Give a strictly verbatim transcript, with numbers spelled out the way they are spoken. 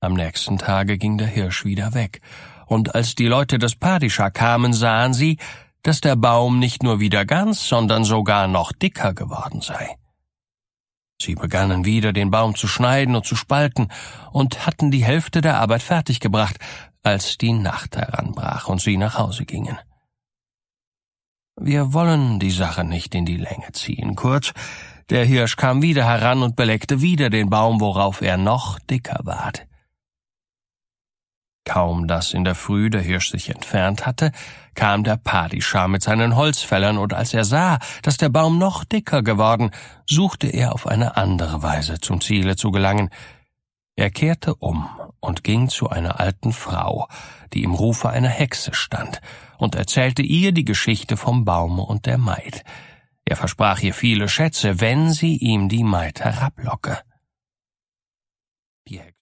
Am nächsten Tage ging der Hirsch wieder weg, und als die Leute des Padishah kamen, sahen sie, dass der Baum nicht nur wieder ganz, sondern sogar noch dicker geworden sei. Sie begannen wieder, den Baum zu schneiden und zu spalten, und hatten die Hälfte der Arbeit fertiggebracht, als die Nacht heranbrach und sie nach Hause gingen. Wir wollen die Sache nicht in die Länge ziehen. Kurz, der Hirsch kam wieder heran und beleckte wieder den Baum, worauf er noch dicker ward. Kaum dass in der Früh der Hirsch sich entfernt hatte, kam der Padishah mit seinen Holzfällern, und als er sah, dass der Baum noch dicker geworden, suchte er auf eine andere Weise zum Ziele zu gelangen. Er kehrte um und ging zu einer alten Frau, die im Rufe einer Hexe stand, und erzählte ihr die Geschichte vom Baum und der Maid. Er versprach ihr viele Schätze, wenn sie ihm die Maid herablocke. Die Hexe